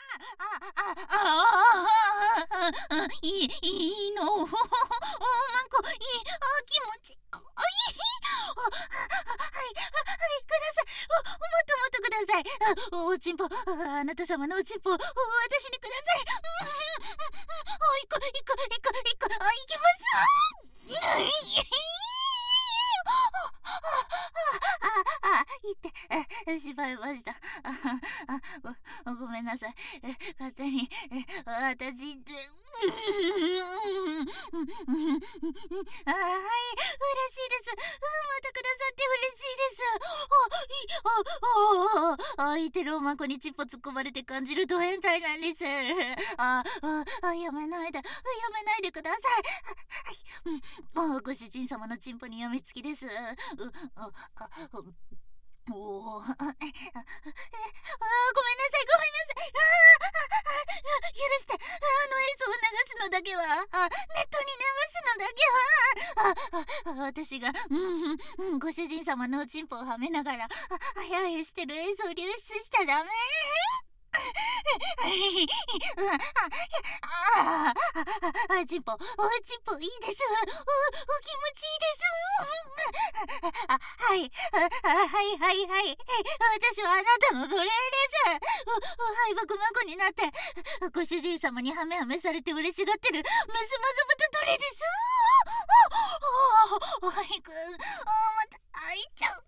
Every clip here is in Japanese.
いいの。マンコ、気持ち。はい、ください。もっとください。おちんぽ、あなた様のおちんぽ、私にください。行きます。しまいました。ごめんなさい。勝手に、私って。はい、嬉しいです。またくださって嬉しいです。相手ローマンコにチッポ突っ込まれて感じるド変態なんです。やめないでください。ご主人様のチンポにやみつきです。ごめんなさい。許して。映像を流すのだけは、ネットに流すのだけは、私が、ご主人様のおちんぽをはめながら、やへしてる映像を流出しちゃダメ。チンポいいです。気持ちいいです。はい。私はあなたの奴隷です。敗北孫になって、ご主人様にハメされて嬉しがってるメスマズブタ奴隷です。また開いちゃう。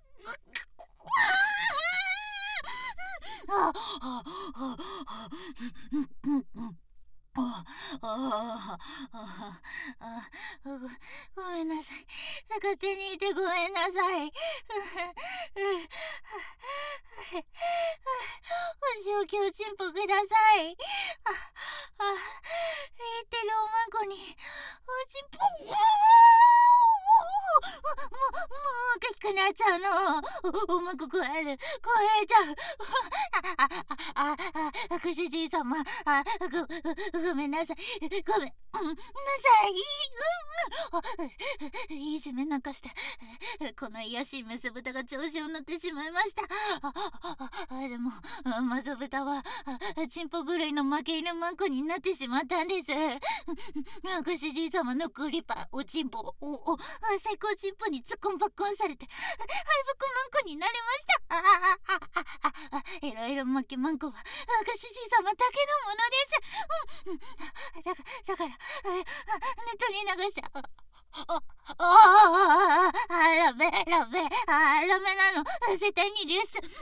ごめんなさい。勝手にいてごめんなさい。お仕置きおちんぽください。言ってローマンコにおちんぽ。もうおかしくなっちゃうの。うまく食えちゃう。ご主人様、ごめんなさい。ごめんなさい。いいじめなんかして、この卑しいメス豚が調子を乗ってしまいました。でも、マゾ豚は、チンポ狂いの負け犬マンコになってしまったんです。ご主人様のグリパ、おちんぽ、最高チンポに突っ込んばっこんされて、敗北マンコになりました。いろいろ負けマンコは、ご主人様だけのものです。だから、ネットに流しちゃう。ダメなの。絶対に流出。ダメ。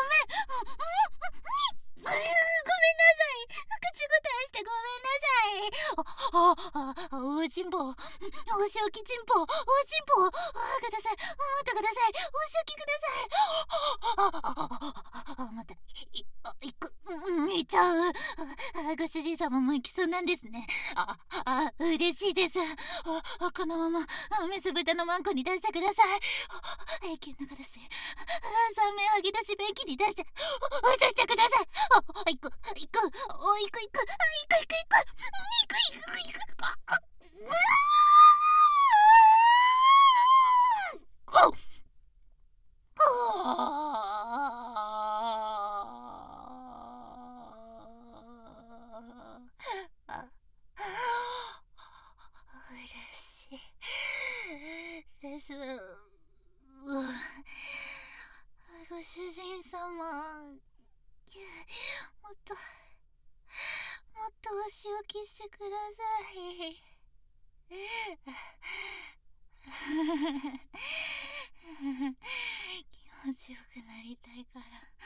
ごめんなさい。口答えしてごめんなさい。おちんぽ、お仕置きちんぽ、おちんぽ、ください。待ってください。お仕置きください。また、行っちゃう。ご主人様も行きそうなんですね。嬉しいです。このまま、メス豚のマンコに出してください。駅の中だし、三面吐き出し便器に出して、出してください。行く。嬉しいです。ご主人様、もっとお仕置きしてください。気持ちよくなりたいから。